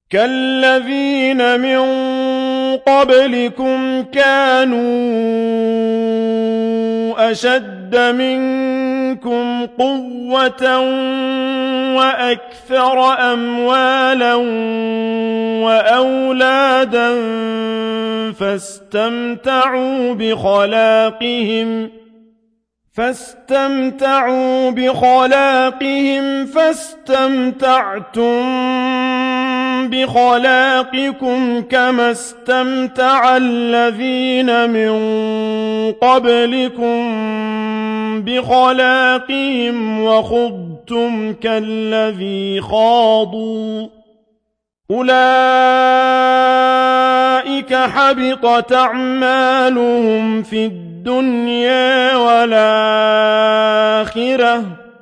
كالذين من قبلكم كانوا أشد منكم قوة وأكثر أموالا وأولادا فاستمتعوا بخلاقهم فاستمتعتم بخلاقكم كما استمتع الذين من قبلكم بخلاقهم وخضتم كالذي خاضوا أولئك حبطت أعمالهم في الدنيا والآخرة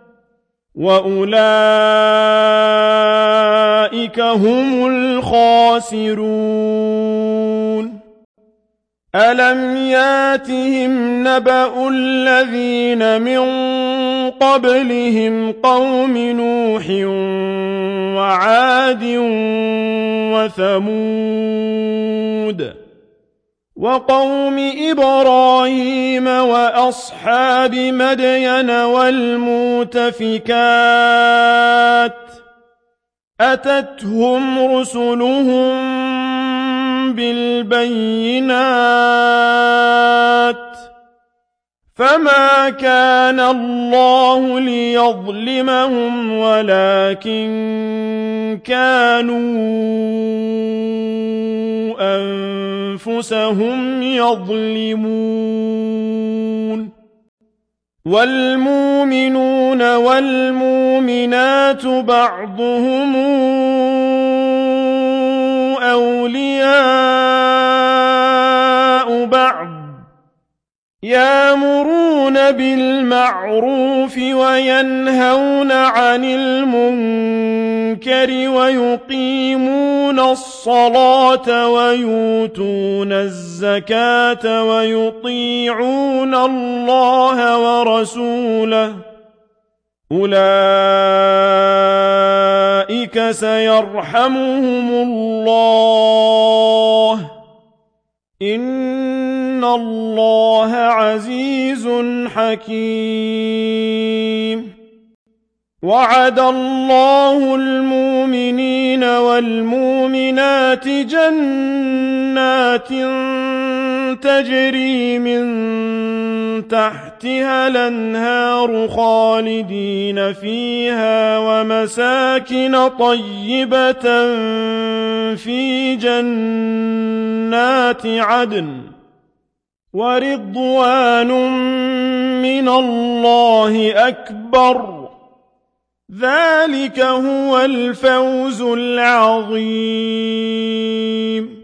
وأولئك هم الخاسرون ألم ياتهم نبأ الذين من قبلهم قوم نوح وعاد وثمود وقوم إبراهيم وأصحاب مدين والمؤتفكات أتتهم رسلهم بالبينات فما كان الله ليظلمهم ولكن كانوا أنفسهم يظلمون والمؤمنون والمؤمنات بعضهم أولياء بعض يأمرون بالمعروف وينهون عن المنكر ويقيمون الصلاة ويؤتون الزكاة ويطيعون الله ورسوله أولئك سيرحمهم الله إن الله عزيز حكيم وعد الله المؤمنين والمؤمنات جنات تجري من تحتها الأنهار خالدين فيها ومساكن طيبة في جنات عدن ورضوان من الله أكبر ذلك هو الفوز العظيم